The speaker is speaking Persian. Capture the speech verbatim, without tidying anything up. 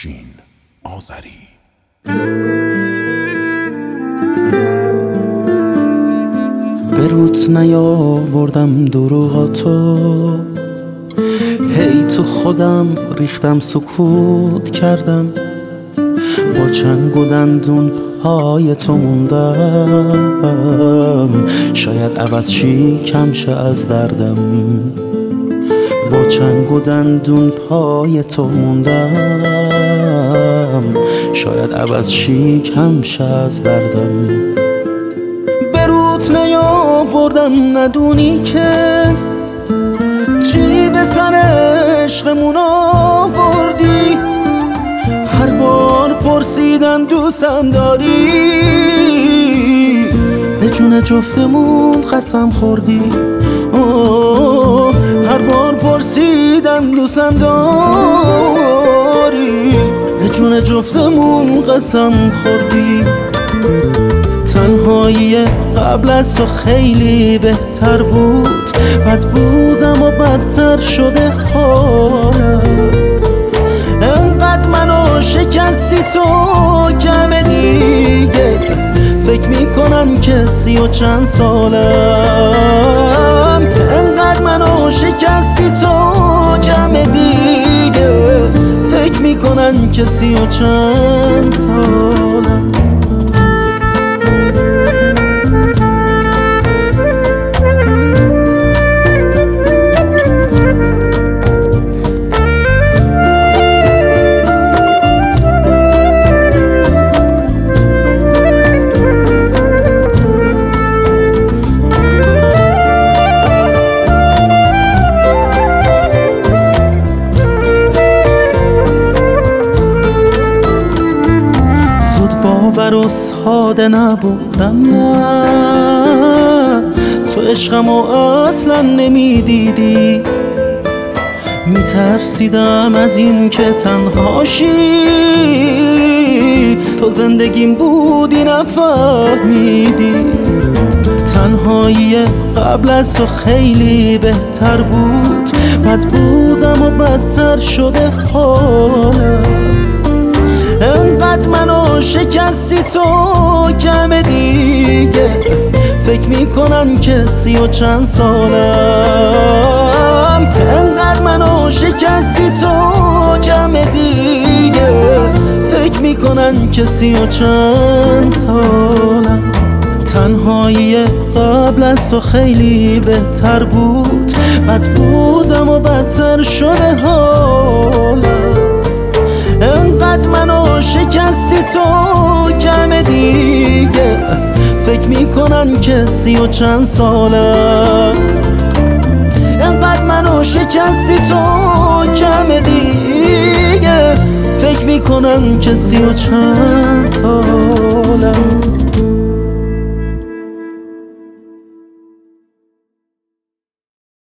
افشین آذری. به روت نیاوردم دروغاتو، هی تو خودم ریختم سکوت کردم، با چنگ و دندون پای تو موندم، شاید عوض شیکم شه از دردم. با چنگ و دندون پای تو موندم، شاید عوض شیکم شه از دردم. به روت نیاوردم ندونی که چی به سر عشقمون آوردی، هر بار پرسیدم دوستم داری، به جون جفتمون قسم خوردی. اوه هر بار پرسیدم دوستم داری، به جون جفتمون قسم خوردی. تنهایی قبل از تو خیلی بهتر بود، بد بودم و بدتر شده حالم. انقدر منو شکستی تو کم دیگه، فکر میکنن که سی و چند سالم. انقدر منو شکستی تو کم دیگه، فکر میکنن که سی و چند سالم. باور و ساده نبودم، نه تو عشقمو اصلا نمیدیدی. میترسیدم از این که تنهاشی، تو زندگیم بودی نفهمیدی. تنهایی قبل از تو خیلی بهتر بود، بد بودم و بدتر شده حالم. انقدر منو شکستی تو کم دیگه، فکر میکنن که سی و چند سالم. انقدر منو شکستی تو کم دیگه، فکر میکنن که سی و چند سالم. تنهایی قبل از تو خیلی بهتر بود، بد بودم و بدتر شده حالم. انقدر منو شکستی تو کم دیگه، فکر میکنن که سی و چند سالم. انقدر منو شکستی تو کم دیگه، فکر میکنن که سی و چند سالم.